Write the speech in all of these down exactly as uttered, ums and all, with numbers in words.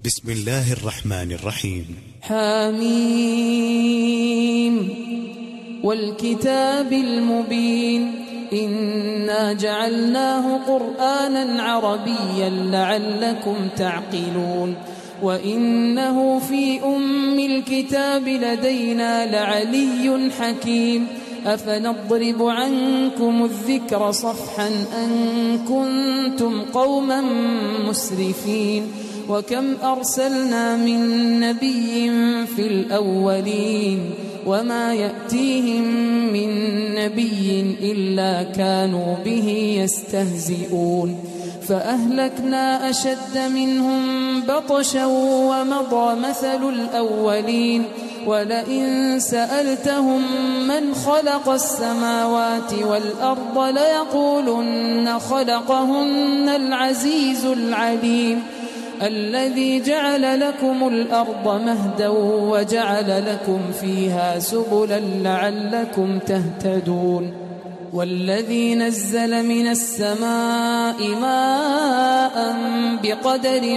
بسم الله الرحمن الرحيم. حميم والكتاب المبين إنا جعلناه قرآنا عربيا لعلكم تعقلون وإنه في أم الكتاب لدينا لعلي حكيم أفنضرب عنكم الذكر صفحا أن كنتم قوما مسرفين وكم أرسلنا من نبي في الأولين وما يأتيهم من نبي إلا كانوا به يستهزئون فأهلكنا أشد منهم بطشا ومضى مثل الأولين ولئن سألتهم من خلق السماوات والأرض ليقولن خلقهن العزيز العليم الذي جعل لكم الأرض مهدا وجعل لكم فيها سبلا لعلكم تهتدون والذي نزل من السماء ماء بقدر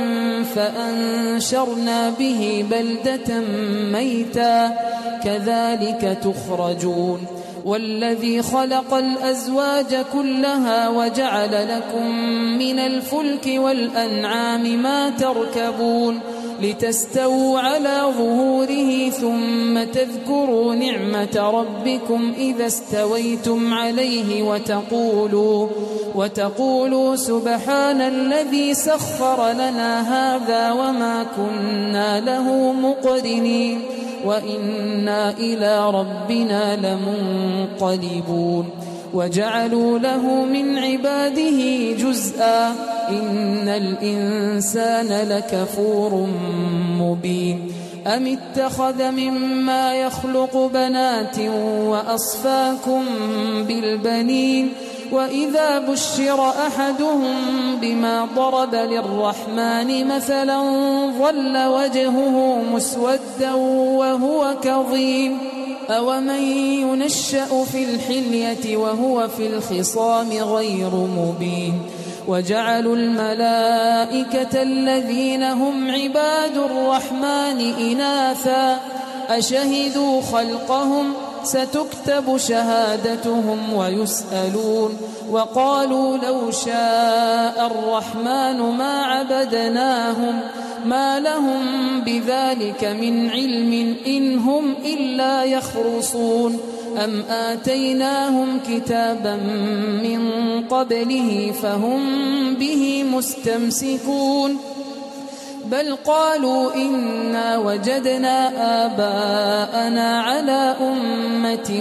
فأنشرنا به بلدة ميتا كذلك تخرجون والذي خلق الأزواج كلها وجعل لكم من الفلك والأنعام ما تركبون لتستووا على ظهوره ثم تذكروا نعمة ربكم إذا استويتم عليه وتقولوا, وتقولوا سبحان الذي سخر لنا هذا وما كنا له مقرنين وإنا إلى ربنا لمنقلبون وجعلوا له من عباده جزءا إن الإنسان لكفور مبين أم اتخذ مما يخلق بنات وأصفاكم بالبنين وإذا بشر أحدهم بما ضرب للرحمن مثلا ظل وجهه مسودا وهو كظيم أومن ينشأ في الحلية وهو في الخصام غير مبين وجعلوا الملائكة الذين هم عباد الرحمن إناثا أشهدوا خلقهم ستكتب شهادتهم ويسألون وقالوا لو شاء الرحمن ما عبدناهم ما لهم بذلك من علم إن هم إلا يخرصون أم آتيناهم كتابا من قبله فهم به مستمسكون بل قالوا إنا وجدنا آباءنا على أمة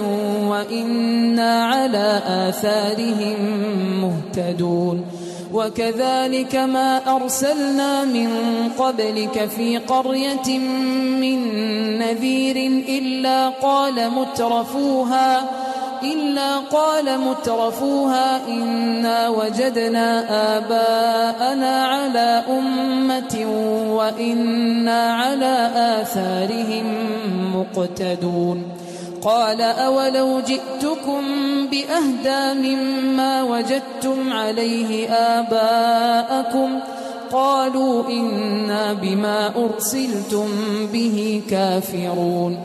وإنا على آثارهم مهتدون وكذلك ما أرسلنا من قبلك في قرية من نذير إلا قال مترفوها إلا قال مترفوها إنا وجدنا آباءنا على أمة وإنا على آثارهم مقتدون قال أولو جئتكم بأهدى مما وجدتم عليه آباءكم قالوا إنا بما أرسلتم به كافرون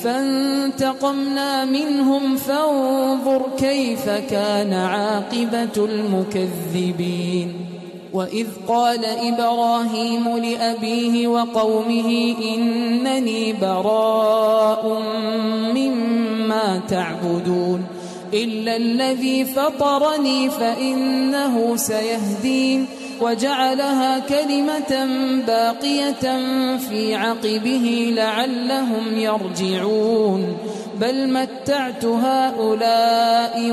فانتقمنا منهم فانظر كيف كان عاقبة المكذبين وإذ قال إبراهيم لأبيه وقومه إنني براء مما تعبدون إلا الذي فطرني فإنه سيهدين وجعلها كلمة باقية في عقبه لعلهم يرجعون بل متعت هؤلاء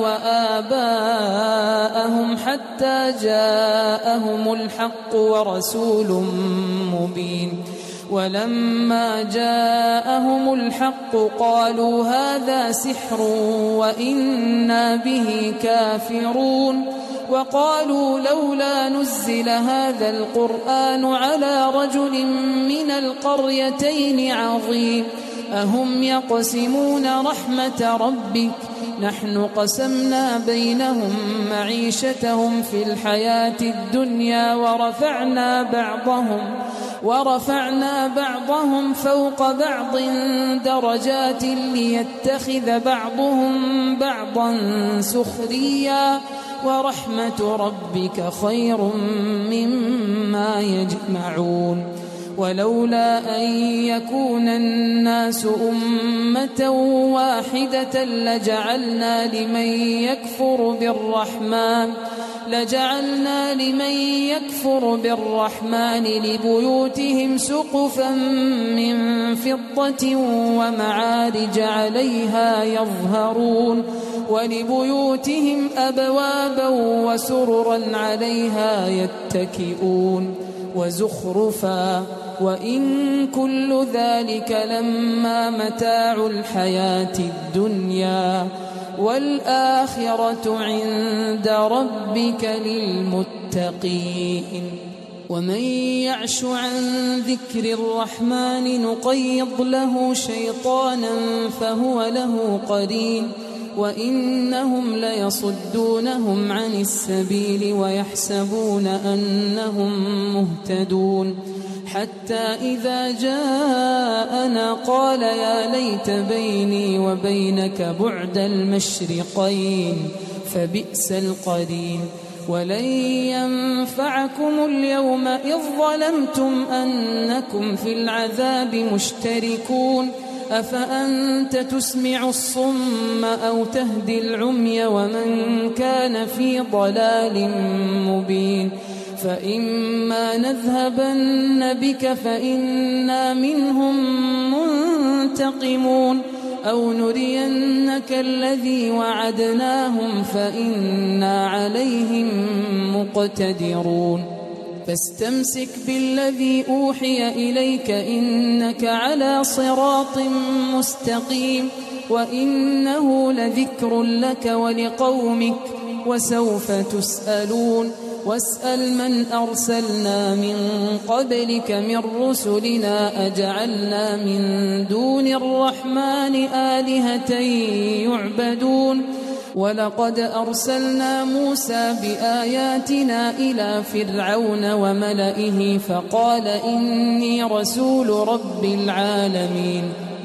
وآباءهم حتى جاءهم الحق ورسول مبين ولما جاءهم الحق قالوا هذا سحر وإنا به كافرون وقالوا لولا نزل هذا القرآن على رجل من القريتين عظيم أهم يقسمون رحمة ربك نحن قسمنا بينهم معيشتهم في الحياة الدنيا ورفعنا بعضهم ورفعنا بعضهم فوق بعض درجات ليتخذ بعضهم بعضا سخريا ورحمة ربك خير مما يجمعون ولولا أن يكون الناس أمة واحدة لجعلنا لمن يكفر بالرحمن لجعلنا لمن يكفر بالرحمن لبيوتهم سقفا من فضة ومعارج عليها يظهرون ولبيوتهم أبوابا وسررا عليها يتكئون وزخرفا وإن كل ذلك لما متاع الحياة الدنيا والآخرة عند ربك للمتقين ومن يعش عن ذكر الرحمن نقيض له شيطانا فهو له قرين وإنهم ليصدونهم عن السبيل ويحسبون أنهم مهتدون حتى إذا جاءنا قال يا ليت بيني وبينك بعد المشرقين فبئس القرين ولن ينفعكم اليوم إذ ظلمتم أنكم في العذاب مشتركون أفأنت تسمع الصم أو تهدي العمي ومن كان في ضلال مبين فإما نذهبن بك فإنا منهم منتقمون أو نرينك الذي وعدناهم فإنا عليهم مقتدرون فاستمسك بالذي أوحي إليك إنك على صراط مستقيم وإنه لذكر لك ولقومك وسوف تسألون واسأل من أرسلنا من قبلك من رسلنا أجعلنا من دون الرحمن آلهة يعبدون ولقد أرسلنا موسى بآياتنا إلى فرعون وملئه فقال إني رسول رب العالمين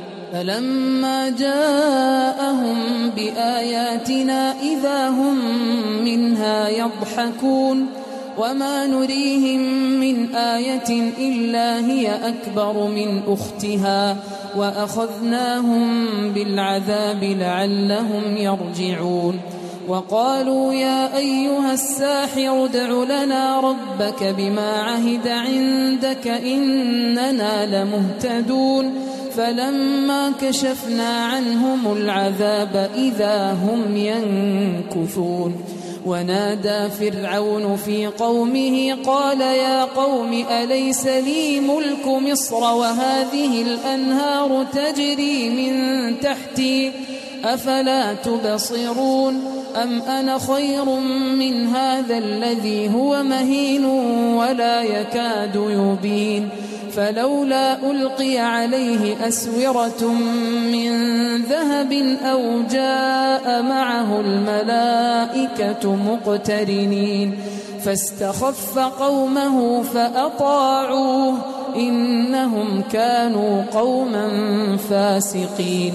فلما جاءهم بآياتنا إذا هم منها يضحكون وما نريهم من آية إلا هي أكبر من أختها وأخذناهم بالعذاب لعلهم يرجعون وقالوا يا أيها الساحر ادع لنا ربك بما عهد عندك إننا لمهتدون فلما كشفنا عنهم العذاب إذا هم ينكثون ونادى فرعون في قومه قال يا قوم أليس لي ملك مصر وهذه الأنهار تجري من تحتي أفلا تبصرون أم أنا خير من هذا الذي هو مهين ولا يكاد يبين فلولا ألقي عليه أسورة من ذهب أو جاء معه الملائكة مقترنين فاستخف قومه فأطاعوه إنهم كانوا قوما فاسقين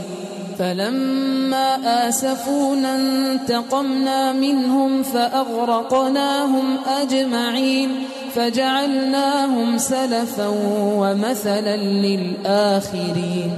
فلما آسفونا انتقمنا منهم فأغرقناهم أجمعين فجعلناهم سلفا ومثلا للآخرين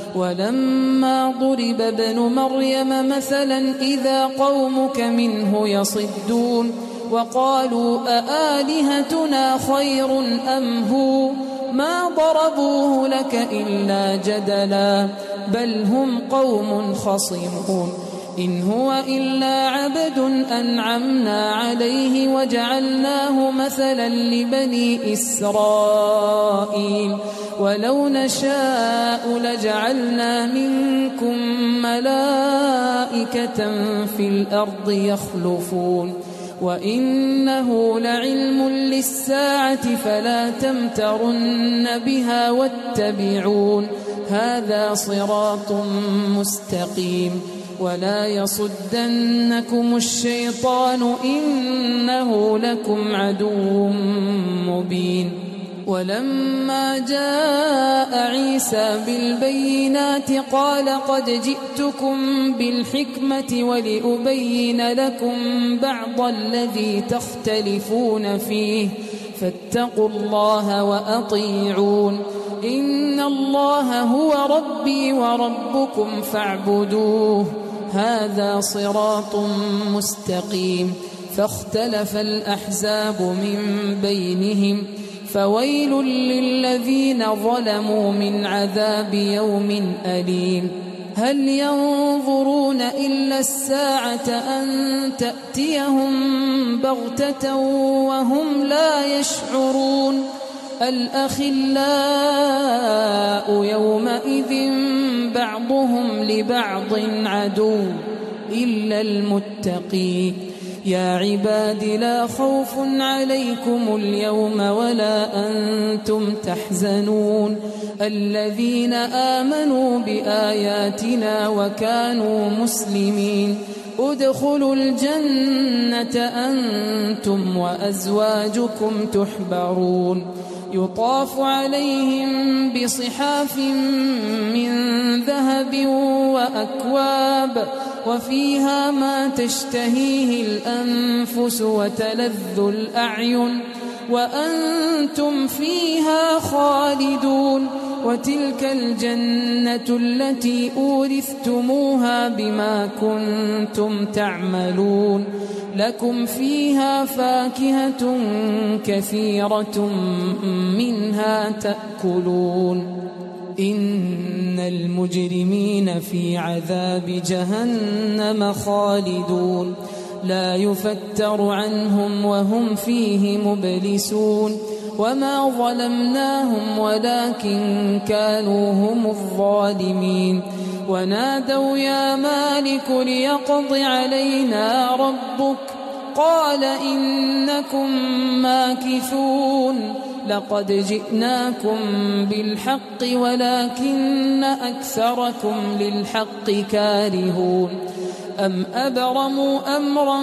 ولما ضرب ابن مريم مثلا إذا قومك منه يصدون وقالوا أآلهتنا خير أم هو ما ضربوه لك إلا جدلا بل هم قوم خصمون إن هو إلا عبد أنعمنا عليه وجعلناه مثلا لبني إسرائيل ولو نشاء لجعلنا منكم ملائكة في الأرض يخلفون وإنه لعلم للساعة فلا تمترن بها واتبعون هذا صراط مستقيم ولا يصدنكم الشيطان إنه لكم عدو مبين ولما جاء عيسى بالبينات قال قد جئتكم بالحكمة ولأبين لكم بعض الذي تختلفون فيه فاتقوا الله وأطيعون إن الله هو ربي وربكم فاعبدوه هذا صراط مستقيم فاختلف الأحزاب من بينهم فويل للذين ظلموا من عذاب يوم أليم هل ينظرون إلا الساعة أن تأتيهم بغتة وهم لا يشعرون الأخلاء يومئذ بعضهم لبعض عدو إلا المتقين يا عباد لا خوف عليكم اليوم ولا أنتم تحزنون الذين آمنوا بآياتنا وكانوا مسلمين ادخلوا الجنة أنتم وأزواجكم تحبرون يطاف عليهم بصحاف من ذهب وأكواب وفيها ما تشتهيه الأنفس وتلذ الأعين وأنتم فيها خالدون وتلك الجنة التي أورثتموها بما كنتم تعملون لكم فيها فاكهة كثيرة منها تأكلون إن المجرمين في عذاب جهنم خالدون لا يفتر عنهم وهم فيه مبلسون وما ظلمناهم ولكن كانوا هم الظالمين ونادوا يا مالك ليقض علينا ربك قال إنكم ماكثون لقد جئناكم بالحق ولكن أكثركم للحق كارهون أم أبرموا أمرا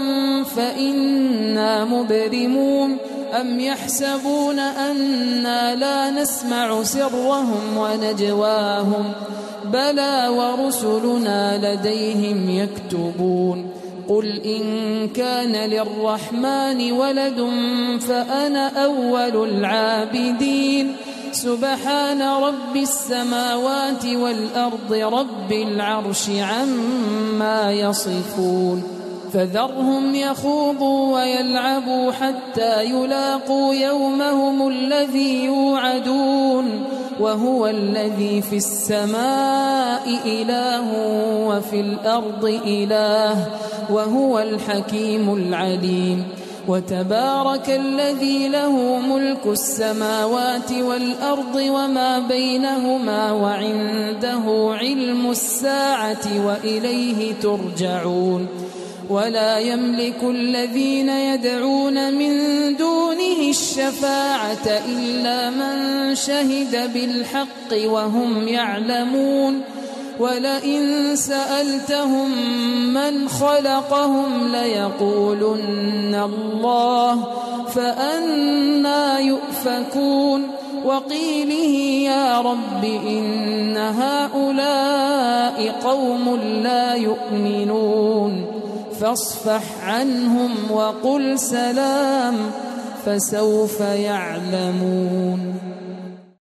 فإنا مبرمون أم يحسبون أنا لا نسمع سرهم ونجواهم بلى ورسلنا لديهم يكتبون قل إن كان للرحمن ولد فأنا أول العابدين سبحان رب السماوات والأرض رب العرش عما يصفون فذرهم يخوضوا ويلعبوا حتى يلاقوا يومهم الذي يوعدون وهو الذي في السماء إله وفي الأرض إله وهو الحكيم العليم وتبارك الذي له ملك السماوات والأرض وما بينهما وعنده علم الساعة وإليه ترجعون ولا يملك الذين يدعون من دونه الشفاعة إلا من شهد بالحق وهم يعلمون ولئن سألتهم من خلقهم ليقولن الله فأنى يؤفكون وقيله يا رب إن هؤلاء قوم لا يؤمنون فاصفح عنهم وقل سلام فسوف يعلمون.